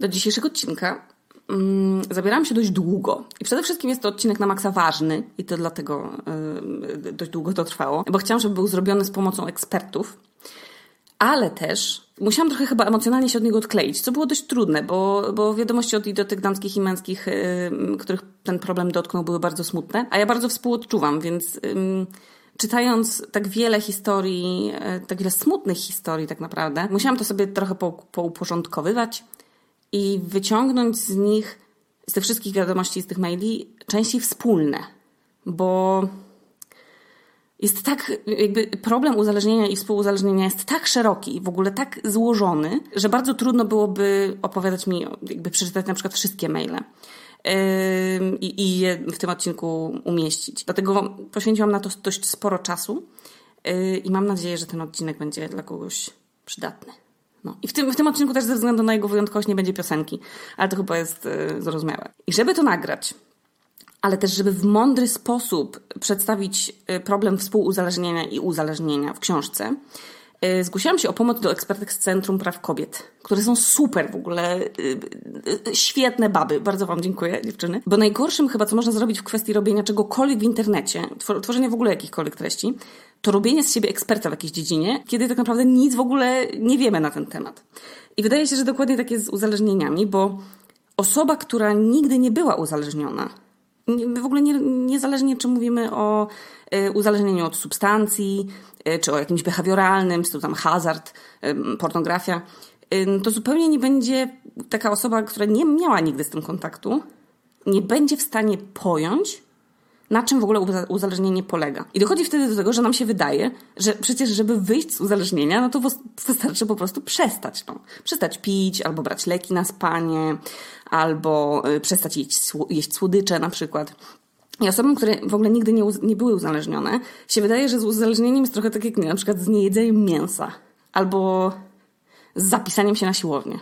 Do dzisiejszego odcinka zabierałam się dość długo. I przede wszystkim jest to odcinek na maksa ważny i to dlatego dość długo to trwało, bo chciałam, żeby był zrobiony z pomocą ekspertów, ale też musiałam trochę chyba emocjonalnie się od niego odkleić, co było dość trudne, bo wiadomości od idiotek damskich i męskich, których ten problem dotknął, były bardzo smutne, a ja bardzo współodczuwam, więc czytając tak wiele historii, tak wiele smutnych historii tak naprawdę, musiałam to sobie trochę pouporządkowywać i wyciągnąć z tych wszystkich wiadomości, z tych maili, częściej wspólne, bo jest tak, jakby problem uzależnienia i współuzależnienia jest tak szeroki i w ogóle tak złożony, że bardzo trudno byłoby opowiadać mi, jakby przeczytać na przykład wszystkie maile i je w tym odcinku umieścić. Dlatego poświęciłam na to dość sporo czasu i mam nadzieję, że ten odcinek będzie dla kogoś przydatny. No. I w tym odcinku też ze względu na jego wyjątkowość nie będzie piosenki, ale to chyba jest zrozumiałe. I żeby to nagrać, ale też żeby w mądry sposób przedstawić problem współuzależnienia i uzależnienia w książce, zgłosiłam się o pomoc do ekspertek z Centrum Praw Kobiet, które są super w ogóle, świetne baby. Bardzo wam dziękuję, dziewczyny. Bo najgorszym chyba, co można zrobić w kwestii robienia czegokolwiek w internecie, tworzenia w ogóle jakichkolwiek treści, to robienie z siebie eksperta w jakiejś dziedzinie, kiedy tak naprawdę nic w ogóle nie wiemy na ten temat. I wydaje się, że dokładnie tak jest z uzależnieniami, bo osoba, która nigdy nie była uzależniona, w ogóle niezależnie czy mówimy o uzależnieniu od substancji, czy o jakimś behawioralnym, czy to tam hazard, pornografia, to zupełnie nie będzie taka osoba, która nie miała nigdy z tym kontaktu, nie będzie w stanie pojąć, na czym w ogóle uzależnienie polega. I dochodzi wtedy do tego, że nam się wydaje, że przecież żeby wyjść z uzależnienia, no to wystarczy po prostu przestać. No. Przestać pić, albo brać leki na spanie, albo przestać jeść słodycze na przykład. I osobom, które w ogóle nigdy nie były uzależnione, się wydaje, że z uzależnieniem jest trochę tak jak na przykład z niejedzeniem mięsa. Albo z zapisaniem się na siłownię.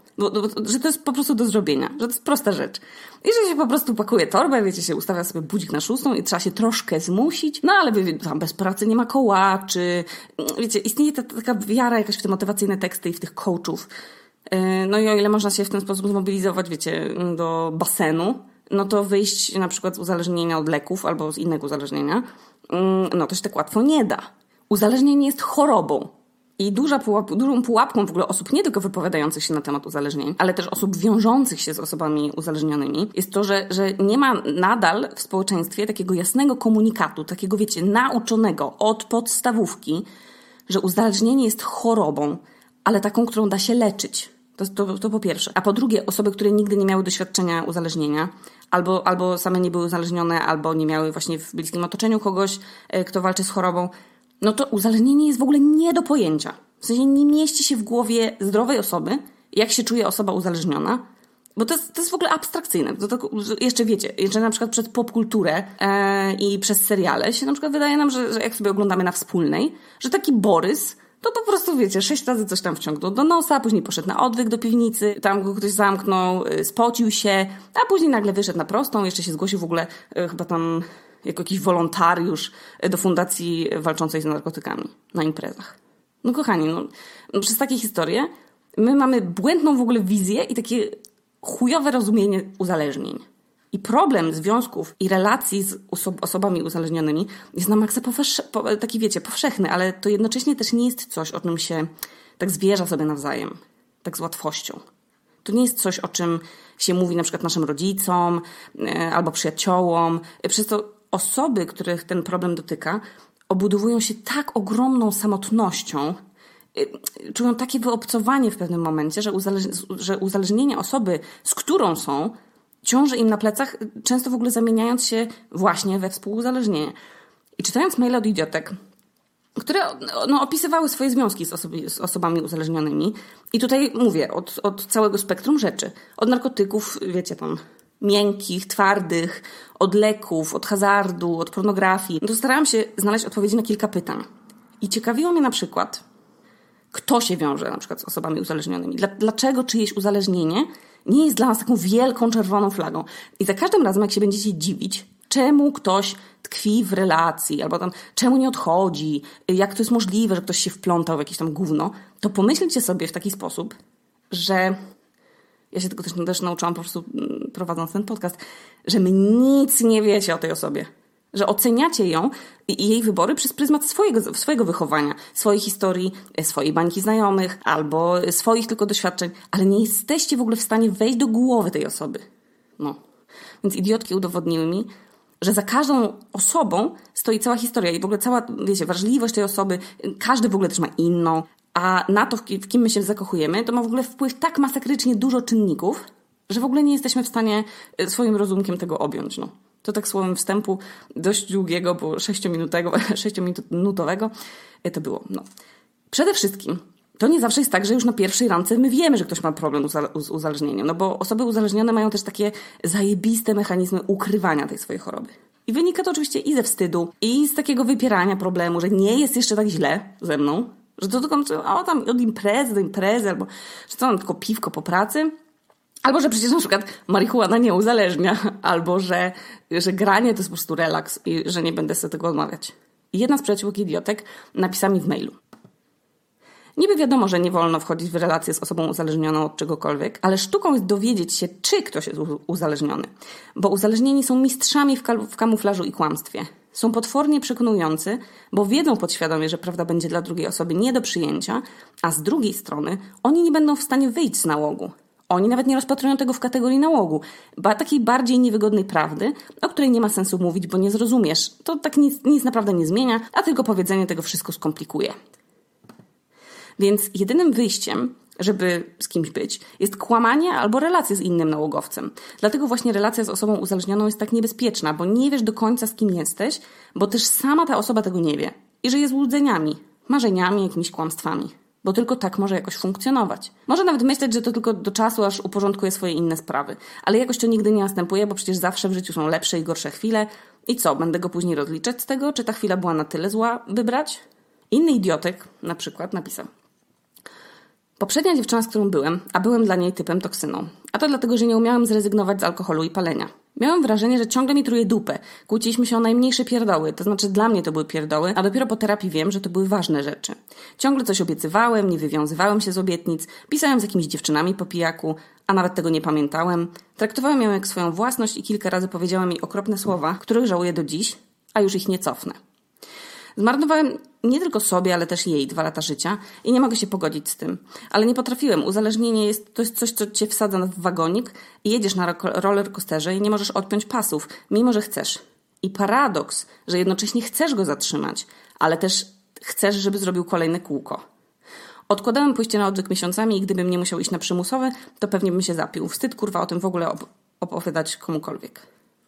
Że to jest po prostu do zrobienia, że to jest prosta rzecz. I że się po prostu pakuje torbę, wiecie, się ustawia sobie budzik na 6 i trzeba się troszkę zmusić, no ale tam bez pracy nie ma kołaczy. Wiecie, istnieje taka wiara jakaś w te motywacyjne teksty i w tych coachów. No i o ile można się w ten sposób zmobilizować, wiecie, do basenu, no to wyjść na przykład z uzależnienia od leków albo z innego uzależnienia, no to się tak łatwo nie da. Uzależnienie jest chorobą. I dużą pułapką w ogóle osób nie tylko wypowiadających się na temat uzależnień, ale też osób wiążących się z osobami uzależnionymi jest to, że nie ma nadal w społeczeństwie takiego jasnego komunikatu, takiego wiecie, nauczonego od podstawówki, że uzależnienie jest chorobą, ale taką, którą da się leczyć. To po pierwsze. A po drugie, osoby, które nigdy nie miały doświadczenia uzależnienia, albo same nie były uzależnione, albo nie miały właśnie w bliskim otoczeniu kogoś, kto walczy z chorobą, no to uzależnienie jest w ogóle nie do pojęcia. W sensie nie mieści się w głowie zdrowej osoby, jak się czuje osoba uzależniona, bo to jest w ogóle abstrakcyjne. Jeszcze wiecie, jeszcze na przykład przez popkulturę i przez seriale się na przykład wydaje nam, że jak sobie oglądamy na Wspólnej, że taki Borys to po prostu, wiecie, 6 razy coś tam wciągnął do nosa, później poszedł na odwyk do piwnicy, tam go ktoś zamknął, spocił się, a później nagle wyszedł na prostą, jeszcze się zgłosił w ogóle chyba tam jako jakiś wolontariusz do fundacji walczącej z narkotykami na imprezach. No kochani, przez takie historie my mamy błędną w ogóle wizję i takie chujowe rozumienie uzależnień. I problem związków i relacji z osobami uzależnionymi jest na maksa taki, wiecie, powszechny, ale to jednocześnie też nie jest coś, o czym się tak zwierza sobie nawzajem, tak z łatwością. To nie jest coś, o czym się mówi na przykład naszym rodzicom albo przyjaciołom. Przez to osoby, których ten problem dotyka, obudowują się tak ogromną samotnością, czują takie wyobcowanie w pewnym momencie, że uzależnienie osoby, z którą są, ciąży im na plecach, często w ogóle zamieniając się właśnie we współuzależnienie. I czytając maile od idiotek, które opisywały swoje związki z osobami uzależnionymi, i tutaj mówię od całego spektrum rzeczy. Od narkotyków, wiecie tam, miękkich, twardych, od leków, od hazardu, od pornografii. To starałam się znaleźć odpowiedzi na kilka pytań. I ciekawiło mnie na przykład, kto się wiąże na przykład z osobami uzależnionymi. Dlaczego czyjeś uzależnienie nie jest dla nas taką wielką czerwoną flagą. I za każdym razem, jak się będziecie dziwić, czemu ktoś tkwi w relacji, albo tam czemu nie odchodzi, jak to jest możliwe, że ktoś się wplątał w jakieś tam gówno, to pomyślcie sobie w taki sposób, że ja się tego też nauczyłam po prostu prowadząc ten podcast, że my nic nie wiecie o tej osobie. Że oceniacie ją i jej wybory przez pryzmat swojego wychowania, swojej historii, swojej bańki znajomych albo swoich tylko doświadczeń, ale nie jesteście w ogóle w stanie wejść do głowy tej osoby. No. Więc idiotki udowodniły mi, że za każdą osobą stoi cała historia i w ogóle cała, wiecie, wrażliwość tej osoby, każdy w ogóle też ma inną, a na to, w kim my się zakochujemy, to ma w ogóle wpływ tak masakrycznie dużo czynników, że w ogóle nie jesteśmy w stanie swoim rozumkiem tego objąć, no. To tak słowem wstępu dość długiego, bo 6-minutowego to było. No. Przede wszystkim to nie zawsze jest tak, że już na pierwszej randce my wiemy, że ktoś ma problem z uzależnieniem, no bo osoby uzależnione mają też takie zajebiste mechanizmy ukrywania tej swojej choroby. I wynika to oczywiście i ze wstydu, i z takiego wypierania problemu, że nie jest jeszcze tak źle ze mną, że to tylko tam od imprezy do imprezy, albo że to mam tylko piwko po pracy. Albo, że przecież na przykład marihuana nie uzależnia, albo, że granie to jest po prostu relaks i że nie będę sobie tego odmawiać. Jedna z przyjaciółek idiotek napisała mi w mailu. Niby wiadomo, że nie wolno wchodzić w relacje z osobą uzależnioną od czegokolwiek, ale sztuką jest dowiedzieć się, czy ktoś jest uzależniony. Bo uzależnieni są mistrzami w kamuflażu i kłamstwie. Są potwornie przekonujący, bo wiedzą podświadomie, że prawda będzie dla drugiej osoby nie do przyjęcia, a z drugiej strony oni nie będą w stanie wyjść z nałogu. Oni nawet nie rozpatrują tego w kategorii nałogu, takiej bardziej niewygodnej prawdy, o której nie ma sensu mówić, bo nie zrozumiesz. To tak nic naprawdę nie zmienia, a tylko powiedzenie tego wszystko skomplikuje. Więc jedynym wyjściem, żeby z kimś być, jest kłamanie albo relacja z innym nałogowcem. Dlatego właśnie relacja z osobą uzależnioną jest tak niebezpieczna, bo nie wiesz do końca, z kim jesteś, bo też sama ta osoba tego nie wie. I żyje złudzeniami, marzeniami, jakimiś kłamstwami. Bo tylko tak może jakoś funkcjonować. Może nawet myśleć, że to tylko do czasu, aż uporządkuje swoje inne sprawy. Ale jakoś to nigdy nie następuje, bo przecież zawsze w życiu są lepsze i gorsze chwile. I co, będę go później rozliczać z tego? Czy ta chwila była na tyle zła, by brać? Inny idiotek na przykład napisał. Poprzednia dziewczyna, z którą byłem, a byłem dla niej typem toksyną. A to dlatego, że nie umiałem zrezygnować z alkoholu i palenia. Miałem wrażenie, że ciągle mi truje dupę. Kłóciliśmy się o najmniejsze pierdoły, to znaczy dla mnie to były pierdoły, a dopiero po terapii wiem, że to były ważne rzeczy. Ciągle coś obiecywałem, nie wywiązywałem się z obietnic, pisałem z jakimiś dziewczynami po pijaku, a nawet tego nie pamiętałem. Traktowałem ją jak swoją własność i kilka razy powiedziałem jej okropne słowa, których żałuję do dziś, a już ich nie cofnę. Zmarnowałem nie tylko sobie, ale też jej 2 lata życia i nie mogę się pogodzić z tym. Ale nie potrafiłem. Uzależnienie to jest coś, co cię wsadza w wagonik i jedziesz na rollercoasterze i nie możesz odpiąć pasów, mimo że chcesz. I paradoks, że jednocześnie chcesz go zatrzymać, ale też chcesz, żeby zrobił kolejne kółko. Odkładałem pójście na odwyk miesiącami i gdybym nie musiał iść na przymusowy, to pewnie bym się zapił. Wstyd, kurwa, o tym w ogóle opowiadać komukolwiek.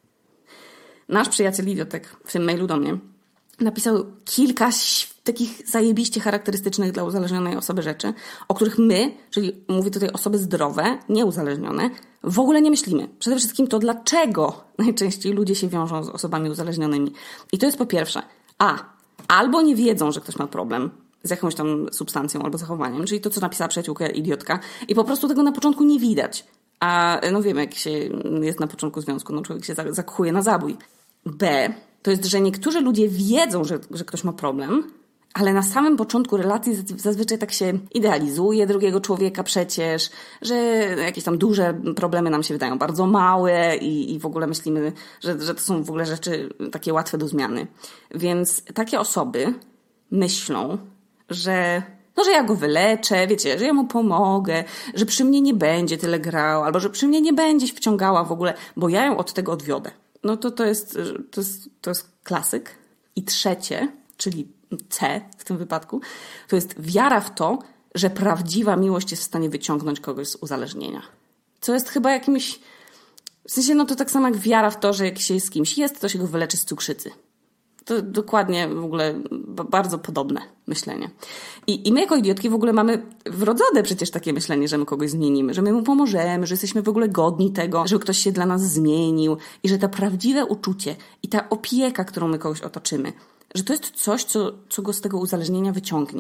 Nasz przyjaciel idiotek w tym mailu do mnie napisał kilka takich zajebiście charakterystycznych dla uzależnionej osoby rzeczy, o których my, czyli mówię tutaj osoby zdrowe, nieuzależnione, w ogóle nie myślimy. Przede wszystkim to, dlaczego najczęściej ludzie się wiążą z osobami uzależnionymi. I to jest po pierwsze, albo nie wiedzą, że ktoś ma problem z jakąś tam substancją albo zachowaniem, czyli to, co napisała przyjaciółka idiotka, i po prostu tego na początku nie widać. A no wiemy, jak się jest na początku związku, no człowiek się zakochuje na zabój. B, to jest, że niektórzy ludzie wiedzą, że ktoś ma problem, ale na samym początku relacji zazwyczaj tak się idealizuje drugiego człowieka przecież, że jakieś tam duże problemy nam się wydają bardzo małe i w ogóle myślimy, że to są w ogóle rzeczy takie łatwe do zmiany. Więc takie osoby myślą, że ja go wyleczę, wiecie, że ja mu pomogę, że przy mnie nie będzie tyle grał, albo że przy mnie nie będzie wciągała w ogóle, bo ja ją od tego odwiodę. No to jest klasyk. I trzecie, czyli C w tym wypadku, to jest wiara w to, że prawdziwa miłość jest w stanie wyciągnąć kogoś z uzależnienia. Co jest chyba jakimś... W sensie, no to tak samo jak wiara w to, że jak się z kimś jest, to się go wyleczy z cukrzycy. To dokładnie w ogóle bardzo podobne myślenie. I my jako idiotki w ogóle mamy wrodzone przecież takie myślenie, że my kogoś zmienimy, że my mu pomożemy, że jesteśmy w ogóle godni tego, żeby ktoś się dla nas zmienił i że to prawdziwe uczucie i ta opieka, którą my kogoś otoczymy, że to jest coś, co go z tego uzależnienia wyciągnie.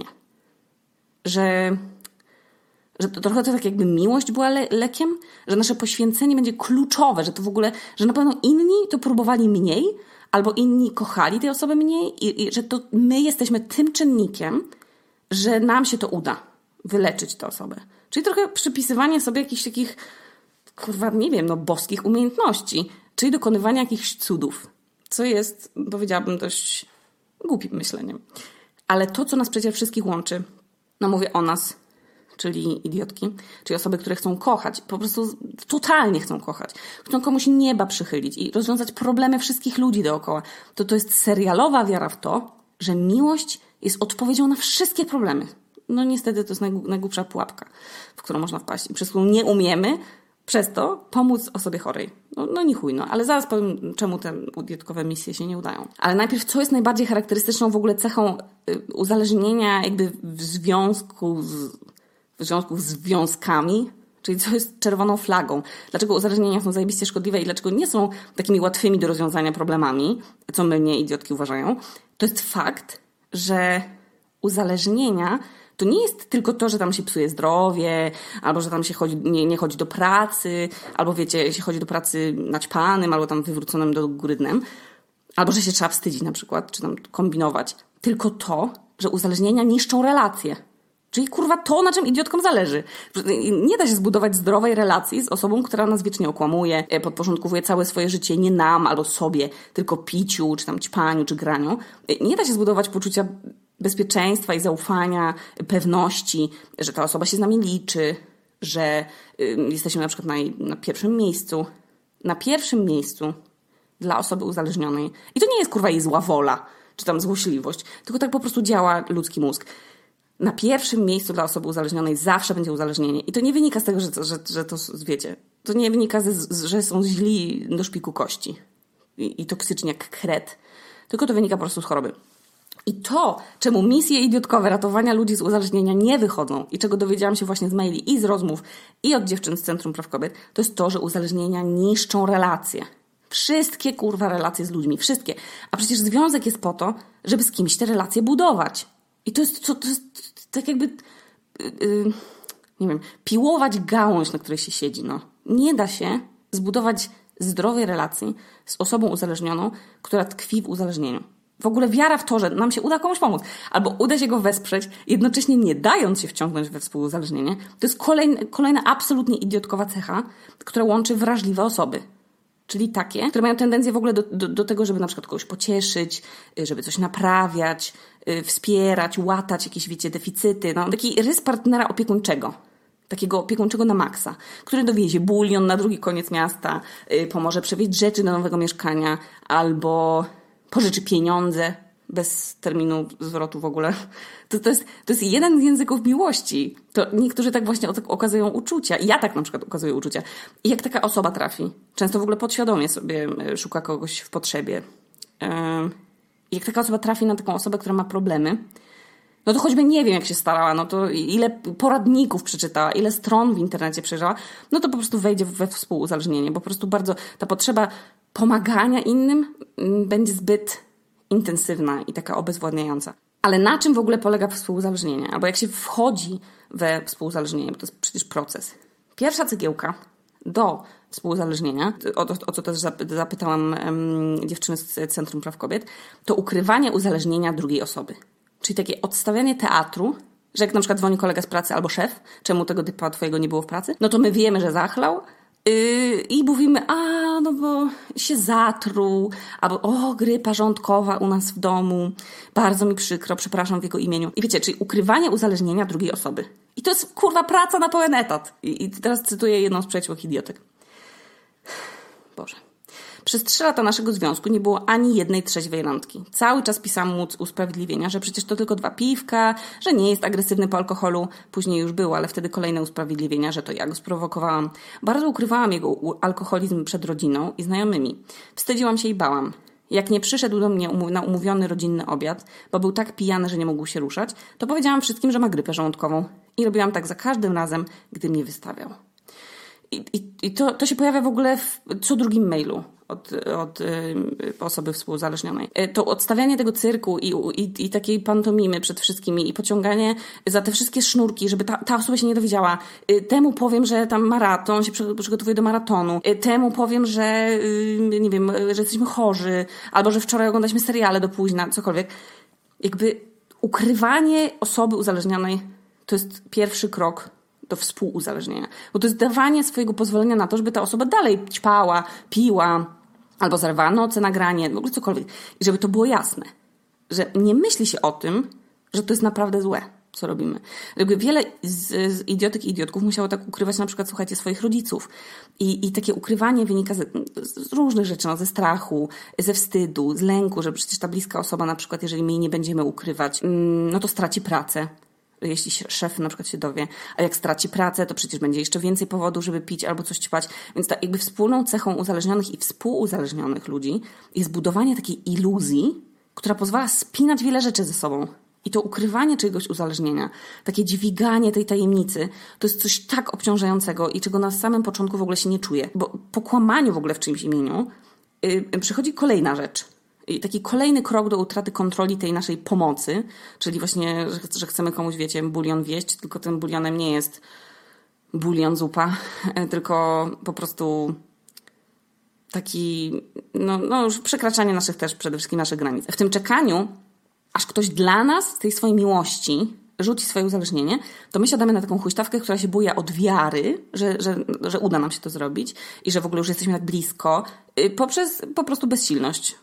Że to trochę to tak jakby miłość była lekiem, że nasze poświęcenie będzie kluczowe, że to w ogóle, że na pewno inni to próbowali mniej, albo inni kochali tej osoby mniej i że to my jesteśmy tym czynnikiem, że nam się to uda wyleczyć tę osobę. Czyli trochę przypisywanie sobie jakichś takich kurwa, nie wiem, boskich umiejętności, czyli dokonywania jakichś cudów, co jest, powiedziałabym, dość głupim myśleniem. Ale to, co nas przecież wszystkich łączy, mówię o nas, czyli idiotki, czyli osoby, które chcą kochać, po prostu totalnie chcą kochać, chcą komuś nieba przychylić i rozwiązać problemy wszystkich ludzi dookoła, to jest serialowa wiara w to, że miłość jest odpowiedzią na wszystkie problemy. Niestety to jest najgłupsza pułapka, w którą można wpaść i przez którą nie umiemy przez to pomóc osobie chorej. Nie chuj, ale zaraz powiem, czemu te idiotkowe misje się nie udają. Ale najpierw, co jest najbardziej charakterystyczną w ogóle cechą uzależnienia jakby w związku z związkami, czyli co jest czerwoną flagą. Dlaczego uzależnienia są zajebiście szkodliwe i dlaczego nie są takimi łatwymi do rozwiązania problemami, co mnie idiotki uważają, to jest fakt, że uzależnienia to nie jest tylko to, że tam się psuje zdrowie, albo że tam się nie chodzi do pracy, albo wiecie, się chodzi do pracy naćpanym, albo tam wywróconym do góry dnem, albo że się trzeba wstydzić na przykład, czy tam kombinować. Tylko to, że uzależnienia niszczą relacje. Czyli kurwa to, na czym idiotkom zależy. Nie da się zbudować zdrowej relacji z osobą, która nas wiecznie okłamuje, podporządkowuje całe swoje życie nie nam albo sobie, tylko piciu, czy tam ćpaniu, czy graniu. Nie da się zbudować poczucia bezpieczeństwa i zaufania, pewności, że ta osoba się z nami liczy, że jesteśmy na przykład na pierwszym miejscu. Na pierwszym miejscu dla osoby uzależnionej. I to nie jest kurwa jej zła wola, czy tam złośliwość, tylko tak po prostu działa ludzki mózg. Na pierwszym miejscu dla osoby uzależnionej zawsze będzie uzależnienie. I to nie wynika z tego, że to wiecie, to nie wynika że są źli do szpiku kości i toksyczni jak kret, tylko to wynika po prostu z choroby. I to, czemu misje idiotkowe ratowania ludzi z uzależnienia nie wychodzą i czego dowiedziałam się właśnie z maili i z rozmów i od dziewczyn z Centrum Praw Kobiet, to jest to, że uzależnienia niszczą relacje. Wszystkie kurwa relacje z ludźmi, wszystkie. A przecież związek jest po to, żeby z kimś te relacje budować. I to jest tak jakby, nie wiem, piłować gałąź, na której się siedzi. Nie da się zbudować zdrowej relacji z osobą uzależnioną, która tkwi w uzależnieniu. W ogóle wiara w to, że nam się uda komuś pomóc, albo uda się go wesprzeć, jednocześnie nie dając się wciągnąć we współuzależnienie, to jest kolejna absolutnie idiotkowa cecha, która łączy wrażliwe osoby. Czyli takie, które mają tendencję w ogóle do tego, żeby na przykład kogoś pocieszyć, żeby coś naprawiać, wspierać, łatać jakieś, wiecie, deficyty. Taki rys partnera opiekuńczego. Takiego opiekuńczego na maksa, który dowiezie bulion na drugi koniec miasta, pomoże przewieźć rzeczy do nowego mieszkania albo pożyczy pieniądze bez terminu zwrotu w ogóle. To jest jeden z języków miłości. To niektórzy tak właśnie okazują uczucia. I ja tak na przykład okazuję uczucia. I jak taka osoba trafi, często w ogóle podświadomie sobie szuka kogoś w potrzebie. Jak taka osoba trafi na taką osobę, która ma problemy, to choćby nie wiem, jak się starała, to ile poradników przeczytała, ile stron w internecie przejrzała, to po prostu wejdzie we współuzależnienie, bo po prostu bardzo ta potrzeba pomagania innym będzie zbyt intensywna i taka obezwładniająca. Ale na czym w ogóle polega współuzależnienie? Albo jak się wchodzi we współuzależnienie, bo to jest przecież proces. Pierwsza cegiełka do współuzależnienia, o co też zapytałam dziewczyny z Centrum Praw Kobiet, to ukrywanie uzależnienia drugiej osoby. Czyli takie odstawianie teatru, że jak na przykład dzwoni kolega z pracy albo szef, czemu tego typa twojego nie było w pracy, to my wiemy, że zachlał i mówimy, bo się zatruł, albo grypa rządkowa u nas w domu, bardzo mi przykro, przepraszam w jego imieniu. I wiecie, czyli ukrywanie uzależnienia drugiej osoby. I to jest kurwa praca na pełen etat. I teraz cytuję jedną z przyjaciółek idiotek. Boże. Przez 3 lata naszego związku nie było ani jednej trzeźwej randki. Cały czas pisałam mu usprawiedliwienia, że przecież to tylko 2 piwka, że nie jest agresywny po alkoholu. Później już było, ale wtedy kolejne usprawiedliwienia, że to ja go sprowokowałam. Bardzo ukrywałam jego alkoholizm przed rodziną i znajomymi. Wstydziłam się i bałam. Jak nie przyszedł do mnie na umówiony rodzinny obiad, bo był tak pijany, że nie mógł się ruszać, to powiedziałam wszystkim, że ma grypę żołądkową. I robiłam tak za każdym razem, gdy mnie wystawiał. I to się pojawia w ogóle w co drugim mailu od osoby współuzależnionej. To odstawianie tego cyrku i takiej pantomimy przed wszystkimi i pociąganie za te wszystkie sznurki, żeby ta osoba się nie dowiedziała. Temu powiem, że tam maraton, się przygotowuje do maratonu. Temu powiem, że nie wiem, że jesteśmy chorzy, albo że wczoraj oglądaliśmy seriale do późna, cokolwiek. Jakby ukrywanie osoby uzależnionej to jest pierwszy krok do współuzależnienia. Bo to jest dawanie swojego pozwolenia na to, żeby ta osoba dalej ćpała, piła, albo zerwała noce na granie, w ogóle cokolwiek. I żeby to było jasne, że nie myśli się o tym, że to jest naprawdę złe, co robimy. Jakby wiele z idiotek i idiotków musiało tak ukrywać na przykład, słuchajcie, swoich rodziców. I takie ukrywanie wynika z różnych rzeczy, no, ze strachu, ze wstydu, z lęku, że przecież ta bliska osoba na przykład, jeżeli my jej nie będziemy ukrywać, no to straci pracę. Jeśli szef na przykład się dowie, a jak straci pracę, to przecież będzie jeszcze więcej powodów, żeby pić albo coś ćpać. Więc tak jakby wspólną cechą uzależnionych i współuzależnionych ludzi jest budowanie takiej iluzji, która pozwala spinać wiele rzeczy ze sobą. I to ukrywanie czegoś uzależnienia, takie dźwiganie tej tajemnicy, to jest coś tak obciążającego i czego na samym początku w ogóle się nie czuje. Bo po kłamaniu w ogóle w czyimś imieniu przychodzi kolejna rzecz. I taki kolejny krok do utraty kontroli tej naszej pomocy, czyli właśnie, że chcemy komuś, wiecie, bulion wieść, tylko tym bulionem nie jest bulion zupa, tylko po prostu taki, no już przekraczanie naszych też przede wszystkim naszych granic. W tym czekaniu, aż ktoś dla nas z tej swojej miłości rzuci swoje uzależnienie, to my siadamy na taką huśtawkę, która się buja od wiary, że uda nam się to zrobić i że w ogóle już jesteśmy tak blisko, poprzez po prostu bezsilność.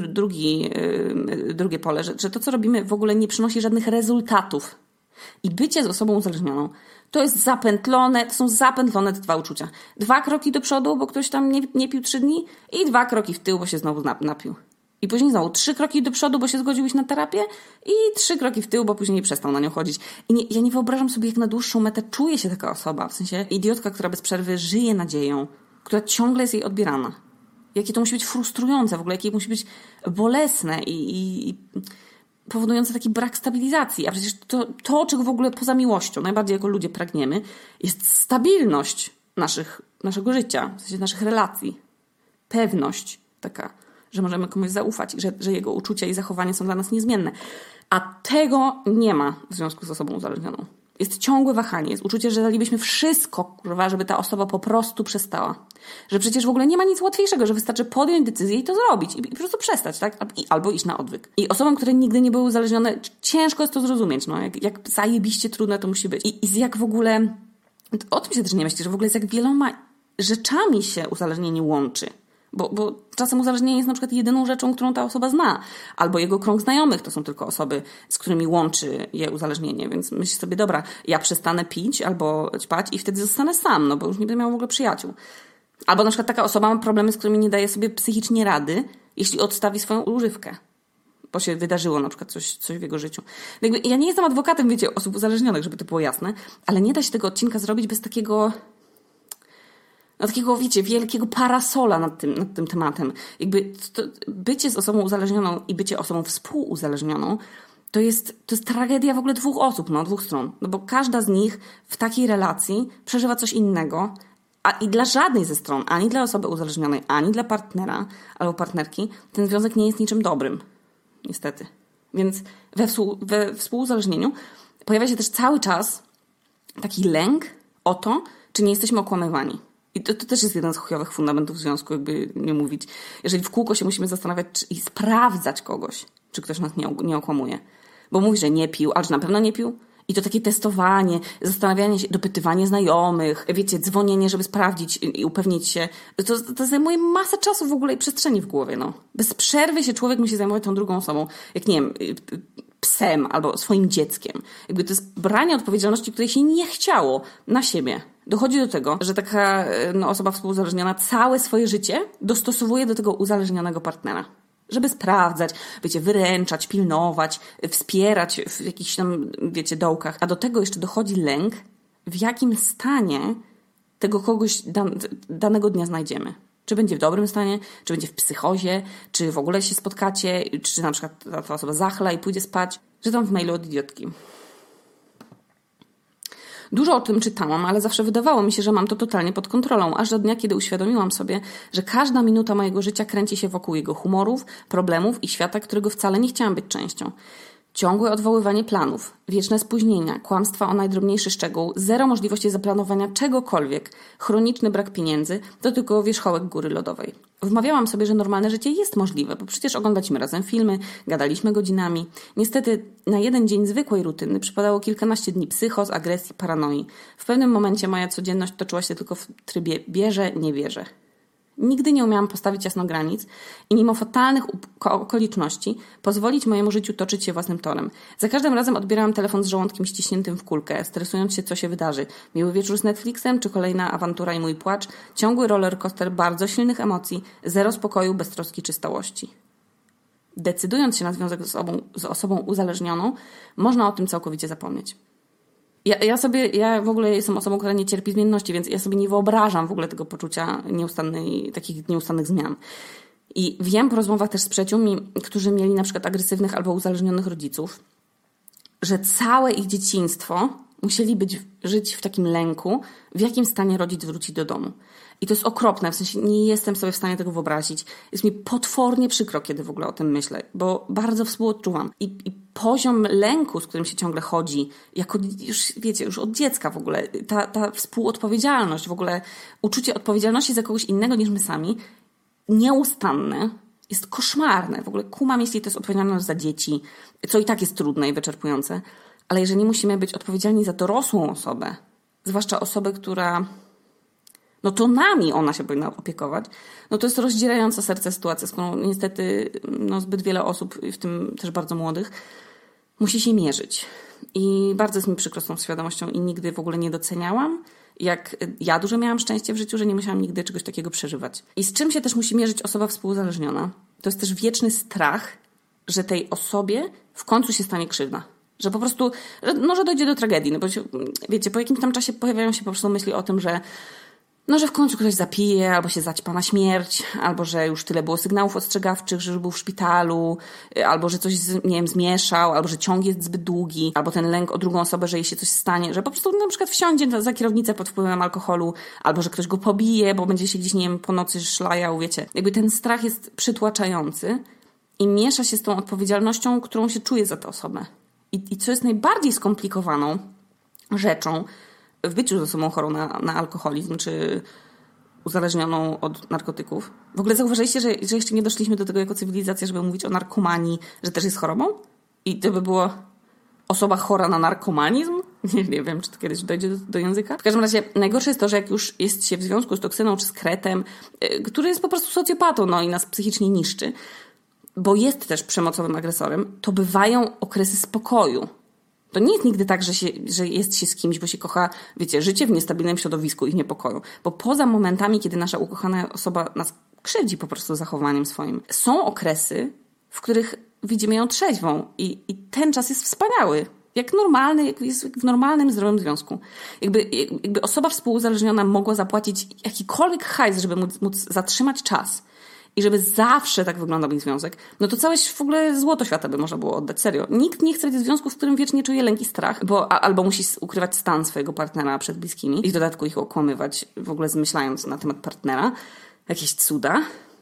Drugie pole, że to, co robimy, w ogóle nie przynosi żadnych rezultatów. I bycie z osobą uzależnioną to jest to są zapętlone te dwa uczucia. 2 kroki do przodu, bo ktoś tam nie pił 3 dni i 2 kroki w tył, bo się znowu napił. I później znowu 3 kroki do przodu, bo się zgodził iść na terapię i 3 kroki w tył, bo później nie przestał na nią chodzić. I ja nie wyobrażam sobie, jak na dłuższą metę czuje się taka osoba. W sensie idiotka, która bez przerwy żyje nadzieją, która ciągle jest jej odbierana. Jakie to musi być frustrujące w ogóle, jakie musi być bolesne i powodujące taki brak stabilizacji. A przecież to, czego w ogóle poza miłością najbardziej jako ludzie pragniemy, jest stabilność naszego życia, w sensie naszych relacji. Pewność taka, że możemy komuś zaufać i że jego uczucia i zachowanie są dla nas niezmienne. A tego nie ma w związku z osobą uzależnioną. Jest ciągłe wahanie, jest uczucie, że dalibyśmy wszystko, kurwa, żeby ta osoba po prostu przestała. Że przecież w ogóle nie ma nic łatwiejszego, że wystarczy podjąć decyzję i to zrobić. I po prostu przestać, tak? Albo iść na odwyk. I osobom, które nigdy nie były uzależnione, ciężko jest to zrozumieć, no. Jak zajebiście trudne to musi być. I jak w ogóle... O tym się też nie myśli, że w ogóle z jak wieloma rzeczami się uzależnienie łączy. Bo czasem uzależnienie jest na przykład jedyną rzeczą, którą ta osoba zna. Albo jego krąg znajomych to są tylko osoby, z którymi łączy je uzależnienie. Więc myśl sobie, dobra, ja przestanę pić albo ćpać i wtedy zostanę sam, no bo już nie będę miał w ogóle przyjaciół. Albo na przykład taka osoba ma problemy, z którymi nie daje sobie psychicznie rady, jeśli odstawi swoją używkę. Bo się wydarzyło na przykład coś w jego życiu. Jakby ja nie jestem adwokatem, wiecie, osób uzależnionych, żeby to było jasne, ale nie da się tego odcinka zrobić bez takiego... takiego, wiecie, wielkiego parasola nad tym tematem. Jakby bycie z osobą uzależnioną i bycie osobą współuzależnioną to jest tragedia w ogóle 2 osób, 2 stron. No bo każda z nich w takiej relacji przeżywa coś innego, i dla żadnej ze stron, ani dla osoby uzależnionej, ani dla partnera albo partnerki, ten związek nie jest niczym dobrym. Niestety. Więc we współuzależnieniu pojawia się też cały czas taki lęk o to, czy nie jesteśmy okłamywani. I to też jest jeden z chujowych fundamentów związku, jakby nie mówić. Jeżeli w kółko się musimy zastanawiać i sprawdzać kogoś, czy ktoś nas nie okłamuje. Bo mówi, że nie pił, ale czy na pewno nie pił? I to takie testowanie, zastanawianie się, dopytywanie znajomych, wiecie, dzwonienie, żeby sprawdzić i upewnić się. To zajmuje masę czasu w ogóle i przestrzeni w głowie, no. Bez przerwy się człowiek musi zajmować tą drugą osobą, jak nie wiem, psem albo swoim dzieckiem. Jakby to jest branie odpowiedzialności, której się nie chciało na siebie. Dochodzi do tego, że taka osoba współuzależniona całe swoje życie dostosowuje do tego uzależnionego partnera. Żeby sprawdzać, wiecie, wyręczać, pilnować, wspierać w jakichś tam, wiecie, dołkach. A do tego jeszcze dochodzi lęk, w jakim stanie tego kogoś danego dnia znajdziemy. Czy będzie w dobrym stanie, czy będzie w psychozie, czy w ogóle się spotkacie, czy na przykład ta osoba zachla i pójdzie spać. Czytam w mailu od idiotki. Dużo o tym czytałam, ale zawsze wydawało mi się, że mam to totalnie pod kontrolą, aż do dnia, kiedy uświadomiłam sobie, że każda minuta mojego życia kręci się wokół jego humorów, problemów i świata, którego wcale nie chciałam być częścią. Ciągłe odwoływanie planów, wieczne spóźnienia, kłamstwa o najdrobniejszy szczegół, zero możliwości zaplanowania czegokolwiek, chroniczny brak pieniędzy, to tylko wierzchołek góry lodowej. Wmawiałam sobie, że normalne życie jest możliwe, bo przecież oglądaliśmy razem filmy, gadaliśmy godzinami. Niestety na jeden dzień zwykłej rutyny przypadało kilkanaście dni psychos, agresji, paranoi. W pewnym momencie moja codzienność toczyła się tylko w trybie bierze, nie bierze. Nigdy nie umiałam postawić jasno granic i mimo fatalnych okoliczności pozwolić mojemu życiu toczyć się własnym torem. Za każdym razem odbierałam telefon z żołądkiem ściśniętym w kulkę, stresując się, co się wydarzy. Miły wieczór z Netflixem, czy kolejna awantura i mój płacz, ciągły rollercoaster bardzo silnych emocji, zero spokoju, beztroski czy stałości. Decydując się na związek z osobą uzależnioną, można o tym całkowicie zapomnieć. Ja w ogóle jestem osobą, która nie cierpi zmienności, więc ja sobie nie wyobrażam w ogóle tego poczucia takich nieustannych zmian. I wiem po rozmowach też z przyjaciółmi, którzy mieli na przykład agresywnych albo uzależnionych rodziców, że całe ich dzieciństwo musieli żyć w takim lęku, w jakim stanie rodzic wróci do domu. I to jest okropne, w sensie nie jestem sobie w stanie tego wyobrazić. Jest mi potwornie przykro, kiedy w ogóle o tym myślę, bo bardzo współodczuwam. I poziom lęku, z którym się ciągle chodzi, jako już wiecie, już od dziecka w ogóle, ta współodpowiedzialność, w ogóle uczucie odpowiedzialności za kogoś innego niż my sami, nieustanne, jest koszmarne. W ogóle kumam, jeśli to jest odpowiedzialność za dzieci, co i tak jest trudne i wyczerpujące, ale jeżeli musimy być odpowiedzialni za dorosłą osobę, zwłaszcza osobę, która no to nami ona się powinna opiekować, no to jest rozdzierająca serce sytuacja, z którą niestety zbyt wiele osób, w tym też bardzo młodych, musi się mierzyć. I bardzo jest mi przykro z tą świadomością i nigdy w ogóle nie doceniałam, jak ja duże miałam szczęście w życiu, że nie musiałam nigdy czegoś takiego przeżywać. I z czym się też musi mierzyć osoba współuzależniona? To jest też wieczny strach, że tej osobie w końcu się stanie krzywda. Że po prostu, że dojdzie do tragedii. No bo wiecie, po jakimś tam czasie pojawiają się po prostu myśli o tym, że w końcu ktoś zapije, albo się zaćpa na śmierć, albo że już tyle było sygnałów ostrzegawczych, że już był w szpitalu, albo że coś, zmieszał, albo że ciąg jest zbyt długi, albo ten lęk o drugą osobę, że jej się coś stanie, że po prostu na przykład wsiądzie za kierownicę pod wpływem alkoholu, albo że ktoś go pobije, bo będzie się gdzieś, nie wiem, po nocy szlajał, wiecie. Jakby ten strach jest przytłaczający i miesza się z tą odpowiedzialnością, którą się czuje za tę osobę. I co jest najbardziej skomplikowaną rzeczą w byciu z osobą chorą na alkoholizm, czy uzależnioną od narkotyków. W ogóle zauważyliście, że jeszcze nie doszliśmy do tego jako cywilizacja, żeby mówić o narkomanii, że też jest chorobą? I to by było osoba chora na narkomanizm? Nie wiem, czy to kiedyś dojdzie do języka. W każdym razie najgorsze jest to, że jak już jest się w związku z toksyną czy z kretem, który jest po prostu socjopatą, i nas psychicznie niszczy, bo jest też przemocowym agresorem, to bywają okresy spokoju. To nie jest nigdy tak, że jest się z kimś, bo się kocha, wiecie, życie w niestabilnym środowisku i w niepokoju. Bo poza momentami, kiedy nasza ukochana osoba nas krzywdzi po prostu zachowaniem swoim, są okresy, w których widzimy ją trzeźwą i ten czas jest wspaniały. Jak jest w normalnym, zdrowym związku. Jakby osoba współuzależniona mogła zapłacić jakikolwiek hajs, żeby móc zatrzymać czas i żeby zawsze tak wyglądał ich związek, no to całe w ogóle złoto świata by można było oddać, serio. Nikt nie chce być w związku, w którym wiecznie czuje lęk i strach, albo musi ukrywać stan swojego partnera przed bliskimi i w dodatku ich okłamywać, w ogóle zmyślając na temat partnera jakieś cuda.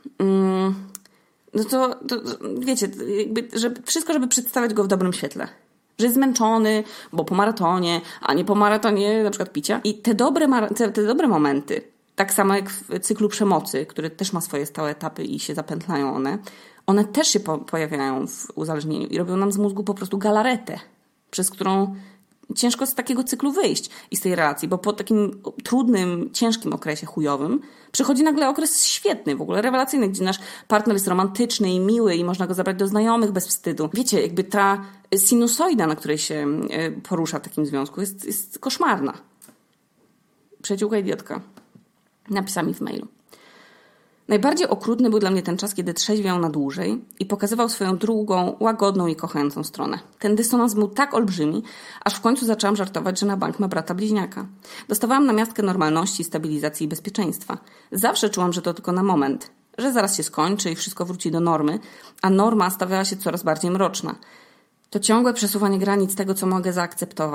No to wiecie, wszystko, żeby przedstawiać go w dobrym świetle. Że jest zmęczony, bo po maratonie, a nie po maratonie na przykład picia. I te dobre momenty, tak samo jak w cyklu przemocy, który też ma swoje stałe etapy i się zapętlają one też się pojawiają w uzależnieniu i robią nam z mózgu po prostu galaretę, przez którą ciężko z takiego cyklu wyjść i z tej relacji, bo po takim trudnym, ciężkim okresie chujowym przychodzi nagle okres świetny, w ogóle rewelacyjny, gdzie nasz partner jest romantyczny i miły i można go zabrać do znajomych bez wstydu. Wiecie, jakby ta sinusoida, na której się porusza w takim związku, jest koszmarna. Przyjaciółka idiotka napisała mi w mailu. Najbardziej okrutny był dla mnie ten czas, kiedy trzeźwiał na dłużej i pokazywał swoją drugą, łagodną i kochającą stronę. Ten dysonans był tak olbrzymi, aż w końcu zaczęłam żartować, że na bank ma brata bliźniaka. Dostawałam namiastkę normalności, stabilizacji i bezpieczeństwa. Zawsze czułam, że to tylko na moment, że zaraz się skończy i wszystko wróci do normy, a norma stawała się coraz bardziej mroczna. To ciągłe przesuwanie granic tego, co mogę zaakceptować.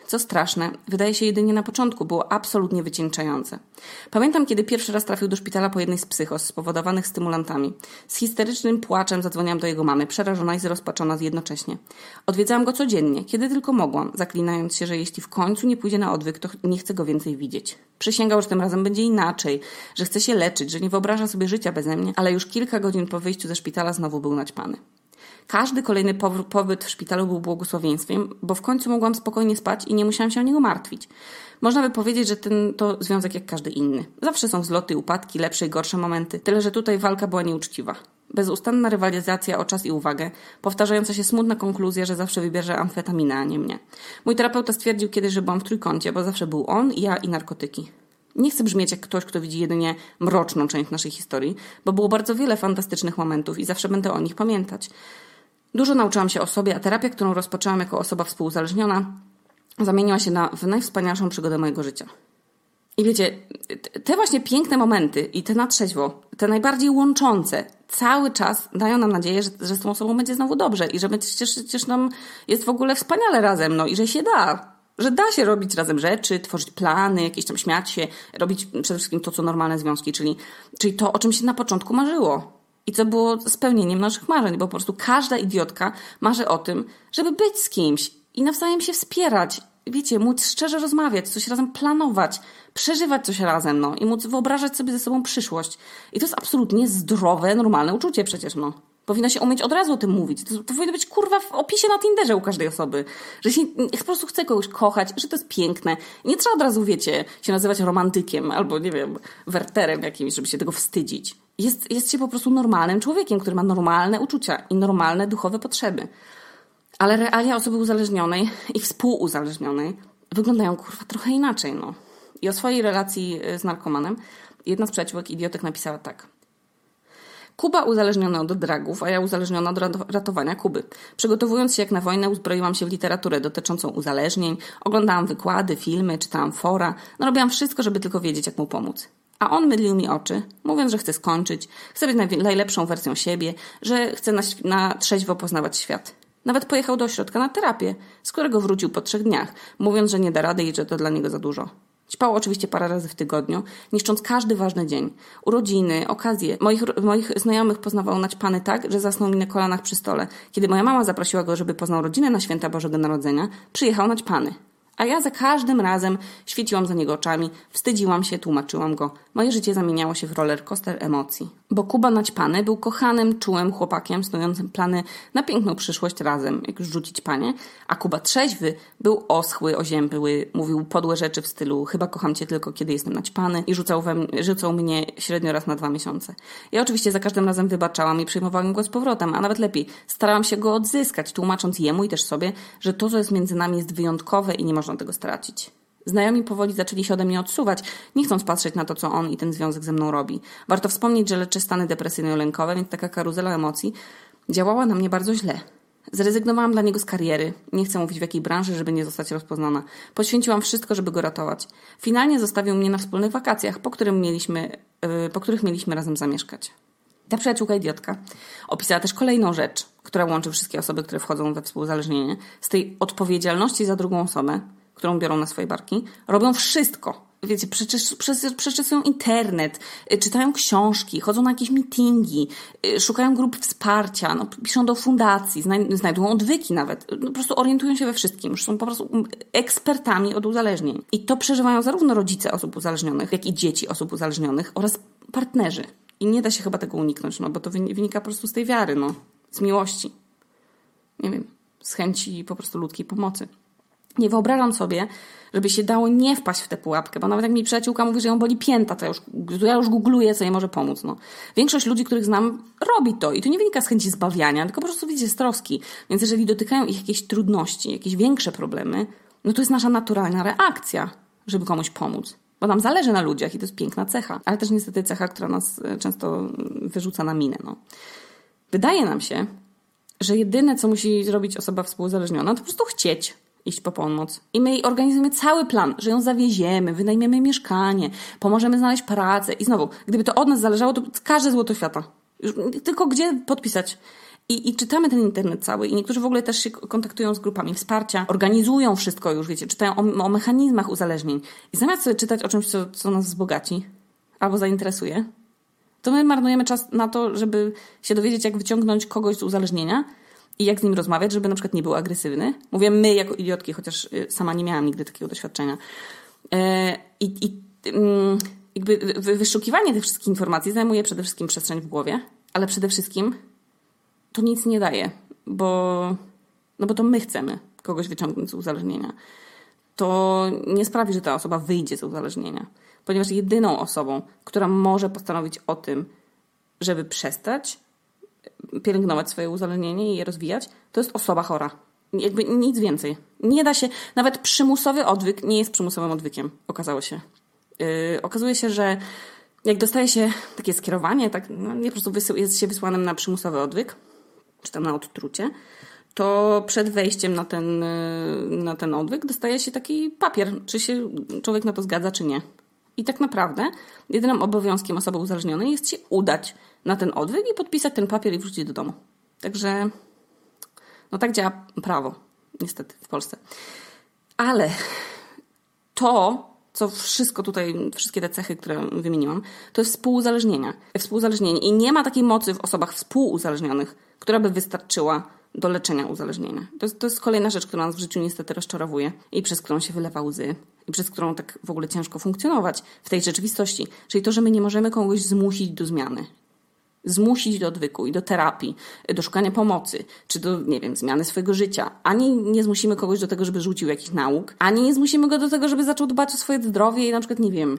Co straszne, wydaje się jedynie na początku, było absolutnie wycieńczające. Pamiętam, kiedy pierwszy raz trafił do szpitala po jednej z psychos spowodowanych stymulantami. Z histerycznym płaczem zadzwoniłam do jego mamy, przerażona i zrozpaczona jednocześnie. Odwiedzałam go codziennie, kiedy tylko mogłam, zaklinając się, że jeśli w końcu nie pójdzie na odwyk, to nie chcę go więcej widzieć. Przysięgał, że tym razem będzie inaczej, że chce się leczyć, że nie wyobraża sobie życia beze mnie, ale już kilka godzin po wyjściu ze szpitala znowu był naćpany. Każdy kolejny pobyt w szpitalu był błogosławieństwem, bo w końcu mogłam spokojnie spać i nie musiałam się o niego martwić. Można by powiedzieć, że to związek jak każdy inny. Zawsze są wzloty, upadki, lepsze i gorsze momenty, tyle że tutaj walka była nieuczciwa. Bezustanna rywalizacja o czas i uwagę, powtarzająca się smutna konkluzja, że zawsze wybierze amfetaminę, a nie mnie. Mój terapeuta stwierdził kiedyś, że byłam w trójkącie, bo zawsze był on, ja i narkotyki. Nie chcę brzmieć jak ktoś, kto widzi jedynie mroczną część naszej historii, bo było bardzo wiele fantastycznych momentów i zawsze będę o nich pamiętać. Dużo nauczyłam się o sobie, a terapia, którą rozpoczęłam jako osoba współuzależniona, zamieniła się w najwspanialszą przygodę mojego życia. I wiecie, te właśnie piękne momenty i te na trzeźwo, te najbardziej łączące, cały czas dają nam nadzieję, że z tą osobą będzie znowu dobrze i że przecież nam jest w ogóle wspaniale razem, no i że się da. Że da się robić razem rzeczy, tworzyć plany, jakieś tam śmiać się, robić przede wszystkim to, co normalne związki, czyli to, o czym się na początku marzyło. I co było spełnieniem naszych marzeń, bo po prostu każda idiotka marzy o tym, żeby być z kimś i nawzajem się wspierać. Wiecie, móc szczerze rozmawiać, coś razem planować, przeżywać coś razem, no i móc wyobrażać sobie ze sobą przyszłość. I to jest absolutnie zdrowe, normalne uczucie przecież, no. Powinno się umieć od razu o tym mówić. To powinno być, kurwa, w opisie na Tinderze u każdej osoby. Że się po prostu chce kogoś kochać, że to jest piękne. I nie trzeba od razu, wiecie, się nazywać romantykiem albo, nie wiem, werterem jakimś, żeby się tego wstydzić. Jest się po prostu normalnym człowiekiem, który ma normalne uczucia i normalne duchowe potrzeby. Ale realia osoby uzależnionej i współuzależnionej wyglądają, kurwa, trochę inaczej, no. I o swojej relacji z narkomanem jedna z przyjaciółek idiotek napisała tak. Kuba uzależniona od dragów, a ja uzależniona od ratowania Kuby. Przygotowując się jak na wojnę, uzbroiłam się w literaturę dotyczącą uzależnień, oglądałam wykłady, filmy, czytałam fora, robiłam wszystko, żeby tylko wiedzieć, jak mu pomóc. A on mydlił mi oczy, mówiąc, że chce skończyć, chce być najlepszą wersją siebie, że chce na trzeźwo poznawać świat. Nawet pojechał do ośrodka na terapię, z którego wrócił po 3 dniach, mówiąc, że nie da rady i że to dla niego za dużo. Ćpał oczywiście parę razy w tygodniu, niszcząc każdy ważny dzień. Urodziny, okazje. Moich znajomych poznawał naćpany tak, że zasnął mi na kolanach przy stole. Kiedy moja mama zaprosiła go, żeby poznał rodzinę na święta Bożego Narodzenia, przyjechał naćpany. A ja za każdym razem świeciłam za niego oczami, wstydziłam się, tłumaczyłam go. Moje życie zamieniało się w roller coaster emocji. Bo Kuba naćpany był kochanym, czułym chłopakiem, snującym plany na piękną przyszłość razem, jak już rzucić panie. A Kuba trzeźwy był oschły, oziębły, mówił podłe rzeczy w stylu chyba kocham cię tylko, kiedy jestem naćpany i rzucał mnie średnio raz na 2 miesiące. Ja oczywiście za każdym razem wybaczałam i przyjmowałam go z powrotem, a nawet lepiej, starałam się go odzyskać, tłumacząc jemu i też sobie, że to, co jest między nami, jest wyjątkowe i nie można tego stracić. Znajomi powoli zaczęli się ode mnie odsuwać, nie chcąc patrzeć na to, co on i ten związek ze mną robi. Warto wspomnieć, że leczę stany depresyjno-lękowe, więc taka karuzela emocji działała na mnie bardzo źle. Zrezygnowałam dla niego z kariery. Nie chcę mówić w jakiej branży, żeby nie zostać rozpoznana. Poświęciłam wszystko, żeby go ratować. Finalnie zostawił mnie na wspólnych wakacjach, po których mieliśmy razem zamieszkać. Ta przyjaciółka idiotka opisała też kolejną rzecz, która łączy wszystkie osoby, które wchodzą we współuzależnienie. Z tej odpowiedzialności za drugą osobę, którą biorą na swoje barki, robią wszystko. Wiecie, przeczesują internet, czytają książki, chodzą na jakieś meetingi, szukają grup wsparcia, piszą do fundacji, znajdują odwyki nawet. Po prostu orientują się we wszystkim. Już są po prostu ekspertami od uzależnień. I to przeżywają zarówno rodzice osób uzależnionych, jak i dzieci osób uzależnionych oraz partnerzy. I nie da się chyba tego uniknąć, bo to wynika po prostu z tej wiary, z miłości. Nie wiem, z chęci po prostu ludzkiej pomocy. Nie wyobrażam sobie, żeby się dało nie wpaść w tę pułapkę, bo nawet jak mi przyjaciółka mówi, że ją boli pięta, to ja już googluję, co jej może pomóc. Większość ludzi, których znam, robi to i to nie wynika z chęci zbawiania, tylko po prostu, widzicie, z troski. Więc jeżeli dotykają ich jakieś trudności, jakieś większe problemy, to jest nasza naturalna reakcja, żeby komuś pomóc. Bo nam zależy na ludziach i to jest piękna cecha, ale też niestety cecha, która nas często wyrzuca na minę. Wydaje nam się, że jedyne, co musi zrobić osoba współuzależniona, to po prostu chcieć iść po pomoc. I my jej organizujemy cały plan, że ją zawieziemy, wynajmiemy mieszkanie, pomożemy znaleźć pracę. I znowu, gdyby to od nas zależało, to każde złoto świata. Już tylko gdzie podpisać. I czytamy ten internet cały i niektórzy w ogóle też się kontaktują z grupami wsparcia, organizują wszystko już, wiecie, czytają o mechanizmach uzależnień. I zamiast sobie czytać o czymś, co nas wzbogaci albo zainteresuje, to my marnujemy czas na to, żeby się dowiedzieć, jak wyciągnąć kogoś z uzależnienia i jak z nim rozmawiać, żeby na przykład nie był agresywny. Mówię my jako idiotki, chociaż sama nie miałam nigdy takiego doświadczenia. Jakby wyszukiwanie tych wszystkich informacji zajmuje przede wszystkim przestrzeń w głowie, ale przede wszystkim to nic nie daje, bo to my chcemy kogoś wyciągnąć z uzależnienia. To nie sprawi, że ta osoba wyjdzie z uzależnienia, ponieważ jedyną osobą, która może postanowić o tym, żeby przestać pielęgnować swoje uzależnienie i je rozwijać, to jest osoba chora. Jakby nic więcej. Nie da się, nawet przymusowy odwyk nie jest przymusowym odwykiem, okazało się. Okazuje się, że jak dostaje się takie skierowanie, tak, nie po prostu jest się wysłanym na przymusowy odwyk, czy tam na odtrucie, to przed wejściem na ten odwyk dostaje się taki papier, czy się człowiek na to zgadza, czy nie. I tak naprawdę jedynym obowiązkiem osoby uzależnionej jest się udać na ten odwyk i podpisać ten papier i wrócić do domu. Także tak działa prawo, niestety, w Polsce. Ale to, co wszystko tutaj, wszystkie te cechy, które wymieniłam, to jest współuzależnienie. I nie ma takiej mocy w osobach współuzależnionych, która by wystarczyła do leczenia uzależnienia. To jest kolejna rzecz, która nas w życiu niestety rozczarowuje i przez którą się wylewa łzy i przez którą tak w ogóle ciężko funkcjonować w tej rzeczywistości. Czyli to, że my nie możemy kogoś zmusić do zmiany. Zmusić do odwyku i do terapii, do szukania pomocy, czy do, nie wiem, zmiany swojego życia. Ani nie zmusimy kogoś do tego, żeby rzucił jakiś nauk, ani nie zmusimy go do tego, żeby zaczął dbać o swoje zdrowie i na przykład, nie wiem,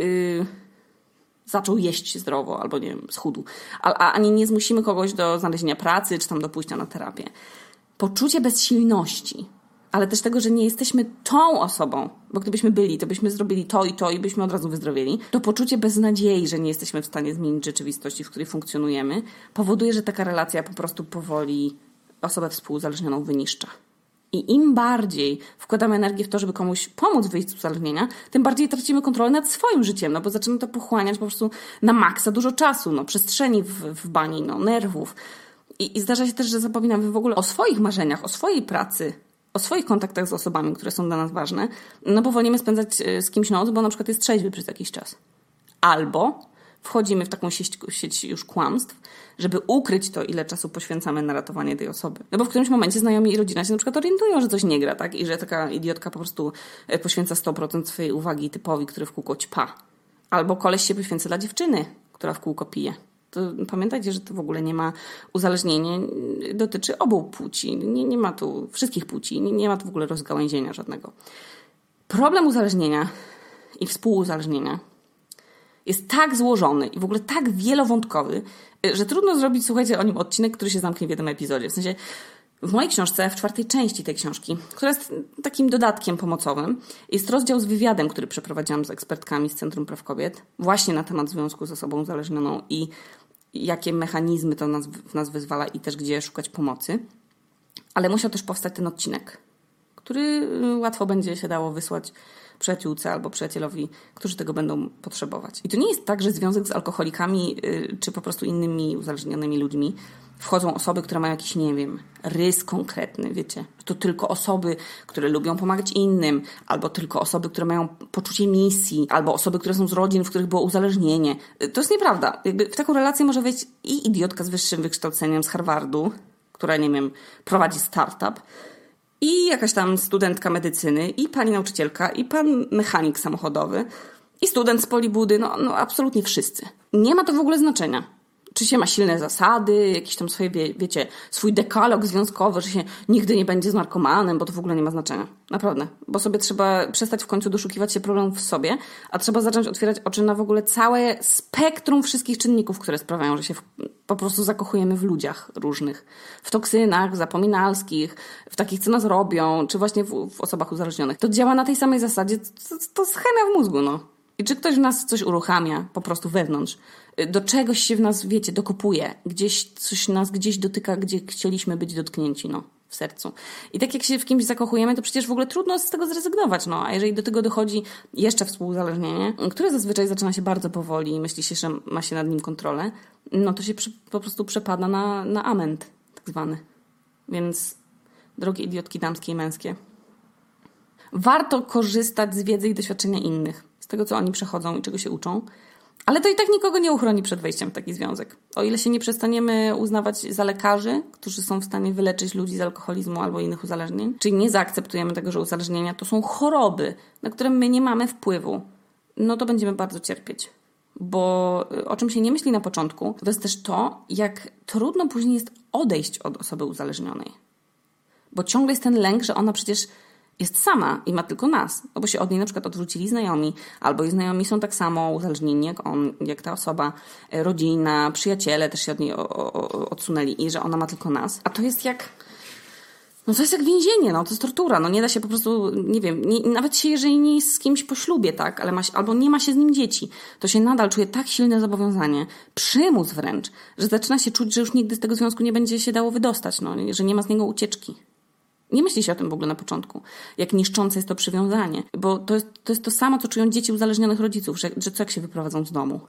zaczął jeść zdrowo albo, nie wiem, schudł. Ani nie zmusimy kogoś do znalezienia pracy, czy tam do pójścia na terapię. Poczucie bezsilności, ale też tego, że nie jesteśmy tą osobą, bo gdybyśmy byli, to byśmy zrobili to i byśmy od razu wyzdrowieli. To poczucie beznadziei, że nie jesteśmy w stanie zmienić rzeczywistości, w której funkcjonujemy, powoduje, że taka relacja po prostu powoli osobę współuzależnioną wyniszcza. I im bardziej wkładamy energię w to, żeby komuś pomóc wyjść z uzależnienia, tym bardziej tracimy kontrolę nad swoim życiem, bo zaczyna to pochłaniać po prostu na maksa dużo czasu, przestrzeni w bani, nerwów. I zdarza się też, że zapominamy w ogóle o swoich marzeniach, o swojej pracy, o swoich kontaktach z osobami, które są dla nas ważne, bo wolimy spędzać z kimś noc, bo na przykład jest trzeźwy przez jakiś czas. Albo wchodzimy w taką sieć już kłamstw, żeby ukryć to, ile czasu poświęcamy na ratowanie tej osoby. Bo w którymś momencie znajomi i rodzina się na przykład orientują, że coś nie gra, tak? I że taka idiotka po prostu poświęca 100% swojej uwagi typowi, który w kółko ćpa. Albo koleś się poświęca dla dziewczyny, która w kółko pije. To pamiętajcie, że to w ogóle nie ma uzależnienie, dotyczy obu płci. Nie ma tu wszystkich płci, nie ma tu w ogóle rozgałęzienia żadnego. Problem uzależnienia i współuzależnienia jest tak złożony i w ogóle tak wielowątkowy, że trudno zrobić, słuchajcie, o nim odcinek, który się zamknie w jednym epizodzie. W sensie w mojej książce, w 4. części tej książki, która jest takim dodatkiem pomocowym, jest rozdział z wywiadem, który przeprowadziłam z ekspertkami z Centrum Praw Kobiet, właśnie na temat związku z osobą uzależnioną i jakie mechanizmy to w nas wyzwala i też gdzie szukać pomocy. Ale musiał też powstać ten odcinek, który łatwo będzie się dało wysłać przyjaciółce albo przyjacielowi, którzy tego będą potrzebować. I to nie jest tak, że związek z alkoholikami czy po prostu innymi uzależnionymi ludźmi wchodzą osoby, które mają jakiś, nie wiem, rys konkretny, wiecie. To tylko osoby, które lubią pomagać innym, albo tylko osoby, które mają poczucie misji, albo osoby, które są z rodzin, w których było uzależnienie. To jest nieprawda. Jakby w taką relację może wejść i idiotka z wyższym wykształceniem z Harvardu, która, nie wiem, prowadzi startup, i jakaś tam studentka medycyny, i pani nauczycielka, i pan mechanik samochodowy, i student z Polibudy, no absolutnie wszyscy. Nie ma to w ogóle znaczenia. Czy się ma silne zasady, jakieś tam swoje, wiecie, swój dekalog związkowy, że się nigdy nie będzie z narkomanem, bo to w ogóle nie ma znaczenia. Naprawdę. Bo sobie trzeba przestać w końcu doszukiwać się problemów w sobie, a trzeba zacząć otwierać oczy na w ogóle całe spektrum wszystkich czynników, które sprawiają, że się po prostu zakochujemy w ludziach różnych. W toksynach zapominalskich, w takich, co nas robią, czy właśnie w osobach uzależnionych. To działa na tej samej zasadzie, to jest chemia w mózgu, I czy ktoś w nas coś uruchamia po prostu wewnątrz, do czegoś się w nas, wiecie, dokopuje, gdzieś coś nas gdzieś dotyka, gdzie chcieliśmy być dotknięci, w sercu. I tak jak się w kimś zakochujemy, to przecież w ogóle trudno z tego zrezygnować, no. A jeżeli do tego dochodzi jeszcze współuzależnienie, które zazwyczaj zaczyna się bardzo powoli i myśli się, że ma się nad nim kontrolę, no to się po prostu przepada na amant tak zwany. Więc drogie idiotki damskie i męskie, warto korzystać z wiedzy i doświadczenia innych, z tego, co oni przechodzą i czego się uczą, ale to i tak nikogo nie uchroni przed wejściem w taki związek. O ile się nie przestaniemy uznawać za lekarzy, którzy są w stanie wyleczyć ludzi z alkoholizmu albo innych uzależnień, czyli nie zaakceptujemy tego, że uzależnienia to są choroby, na które my nie mamy wpływu, no to będziemy bardzo cierpieć. Bo o czym się nie myśli na początku, to jest też to, jak trudno później jest odejść od osoby uzależnionej. Bo ciągle jest ten lęk, że ona przecież jest sama i ma tylko nas. No bo się od niej na przykład odwrócili znajomi, albo jej znajomi są tak samo uzależnieni jak on, jak ta osoba, rodzina, przyjaciele też się od niej odsunęli i że ona ma tylko nas. A to jest jak... No to jest jak więzienie, no to jest tortura, no nie da się po prostu, nie wiem, nawet się, jeżeli nie jest z kimś po ślubie, tak, ale albo nie ma się z nim dzieci, to się nadal czuje tak silne zobowiązanie, przymus wręcz, że zaczyna się czuć, że już nigdy z tego związku nie będzie się dało wydostać, no, że nie ma z niego ucieczki. Nie myśli się o tym w ogóle na początku, jak niszczące jest to przywiązanie, bo to jest to samo, co czują dzieci uzależnionych rodziców, że co jak się wyprowadzą z domu.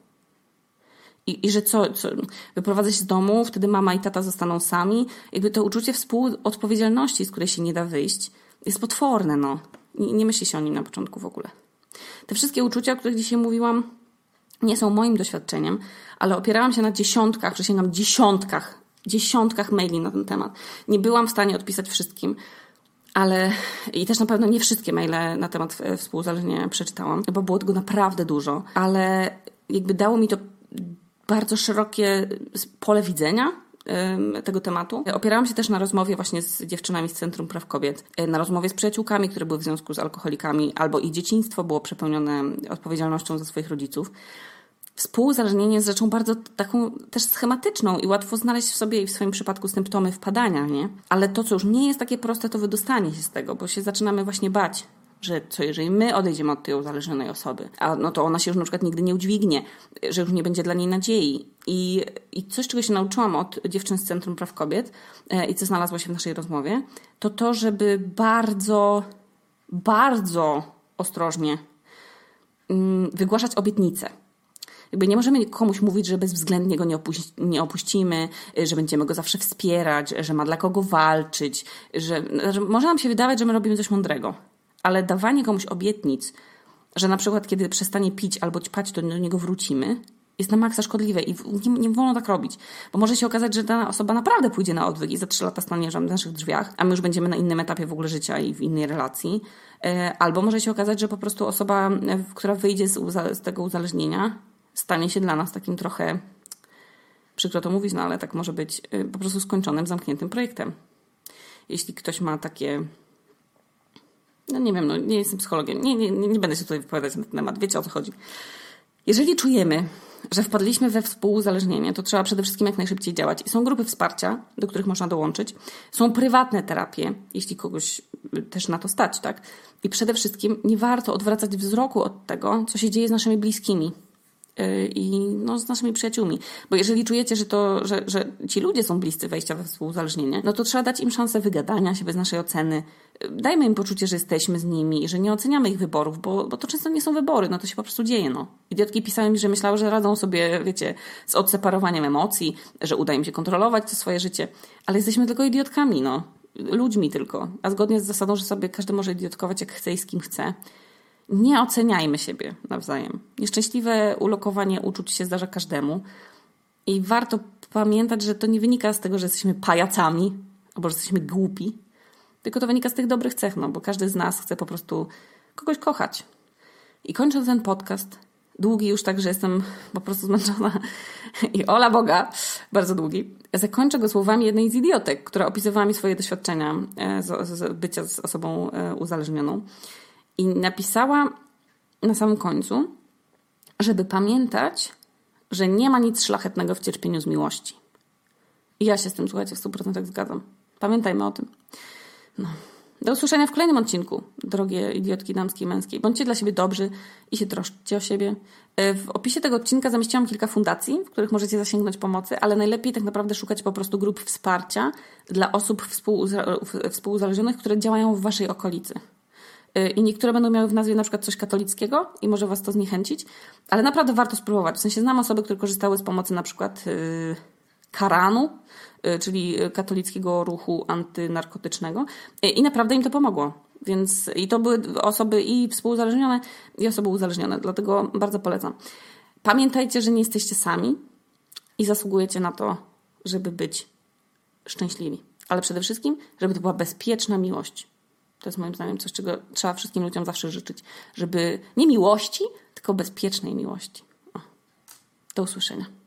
I że co, wyprowadzę się z domu, wtedy mama i tata zostaną sami. Jakby to uczucie współodpowiedzialności, z której się nie da wyjść, jest potworne, no. Nie myśli się o nim na początku w ogóle. Te wszystkie uczucia, o których dzisiaj mówiłam, nie są moim doświadczeniem, ale opierałam się na dziesiątkach, przysięgam, dziesiątkach maili na ten temat. Nie byłam w stanie odpisać wszystkim, ale i też na pewno nie wszystkie maile na temat współuzależnienia przeczytałam, bo było tego naprawdę dużo, ale jakby dało mi to bardzo szerokie pole widzenia tego tematu. Opierałam się też na rozmowie właśnie z dziewczynami z Centrum Praw Kobiet, na rozmowie z przyjaciółkami, które były w związku z alkoholikami, albo ich dzieciństwo było przepełnione odpowiedzialnością za swoich rodziców. Współuzależnienie jest rzeczą bardzo taką też schematyczną i łatwo znaleźć w sobie i w swoim przypadku symptomy wpadania, nie? Ale to, co już nie jest takie proste, to wydostanie się z tego, bo się zaczynamy właśnie bać, że co jeżeli my odejdziemy od tej uzależnionej osoby, a no to ona się już na przykład nigdy nie udźwignie, że już nie będzie dla niej nadziei. I coś, czego się nauczyłam od dziewczyn z Centrum Praw Kobiet i co znalazło się w naszej rozmowie, to żeby bardzo, bardzo ostrożnie wygłaszać obietnice. Jakby nie możemy komuś mówić, że bezwzględnie go nie opuścimy, że będziemy go zawsze wspierać, że ma dla kogo walczyć, że może nam się wydawać, że my robimy coś mądrego. Ale dawanie komuś obietnic, że na przykład kiedy przestanie pić albo ćpać, to do niego wrócimy, jest na maksa szkodliwe i nie wolno tak robić. Bo może się okazać, że dana osoba naprawdę pójdzie na odwyk i za 3 lata stanie w naszych drzwiach, a my już będziemy na innym etapie w ogóle życia i w innej relacji. Albo może się okazać, że po prostu osoba, która wyjdzie z tego uzależnienia, stanie się dla nas takim trochę, przykro to mówić, no ale tak może być, po prostu skończonym, zamkniętym projektem. Jeśli ktoś ma takie... No nie wiem, no nie jestem psychologiem, nie będę się tutaj wypowiadać na ten temat, wiecie o co chodzi. Jeżeli czujemy, że wpadliśmy we współuzależnienie, to trzeba przede wszystkim jak najszybciej działać. I są grupy wsparcia, do których można dołączyć. Są prywatne terapie, jeśli kogoś też na to stać, tak? I przede wszystkim nie warto odwracać wzroku od tego, co się dzieje z naszymi bliskimi i no, z naszymi przyjaciółmi. Bo jeżeli czujecie, że ci ludzie są bliscy wejścia we współuzależnienie, no to trzeba dać im szansę wygadania się bez naszej oceny. Dajmy im poczucie, że jesteśmy z nimi i że nie oceniamy ich wyborów, bo to często nie są wybory, no to się po prostu dzieje, no. Idiotki pisały mi, że myślały, że radzą sobie, wiecie, z odseparowaniem emocji, że uda im się kontrolować to swoje życie, ale jesteśmy tylko idiotkami, no. Ludźmi tylko. A zgodnie z zasadą, że sobie każdy może idiotkować jak chce i z kim chce, nie oceniajmy siebie nawzajem. Nieszczęśliwe ulokowanie uczuć się zdarza każdemu i warto pamiętać, że to nie wynika z tego, że jesteśmy pajacami albo że jesteśmy głupi, tylko to wynika z tych dobrych cech, no, bo każdy z nas chce po prostu kogoś kochać. I kończąc ten podcast, długi już tak, że jestem po prostu zmęczona i ola Boga, bardzo długi, zakończę go słowami jednej z idiotek, która opisywała mi swoje doświadczenia z bycia z osobą uzależnioną. I napisała na samym końcu, żeby pamiętać, że nie ma nic szlachetnego w cierpieniu z miłości. I ja się z tym, słuchajcie, w 100% zgadzam. Pamiętajmy o tym. Do usłyszenia w kolejnym odcinku, drogie idiotki damskie i męskie. Bądźcie dla siebie dobrzy i się troszczcie o siebie. W opisie tego odcinka zamieściłam kilka fundacji, w których możecie zasięgnąć pomocy, ale najlepiej tak naprawdę szukać po prostu grup wsparcia dla osób współuzależnionych, które działają w waszej okolicy. I niektóre będą miały w nazwie na przykład coś katolickiego i może was to zniechęcić, ale naprawdę warto spróbować. W sensie znam osoby, które korzystały z pomocy na przykład Karanu, czyli katolickiego ruchu antynarkotycznego i naprawdę im to pomogło. Więc i to były osoby i współuzależnione, i osoby uzależnione. Dlatego bardzo polecam. Pamiętajcie, że nie jesteście sami i zasługujecie na to, żeby być szczęśliwi. Ale przede wszystkim, żeby to była bezpieczna miłość. To jest moim zdaniem coś, czego trzeba wszystkim ludziom zawsze życzyć. Żeby nie miłości, tylko bezpiecznej miłości. Do usłyszenia.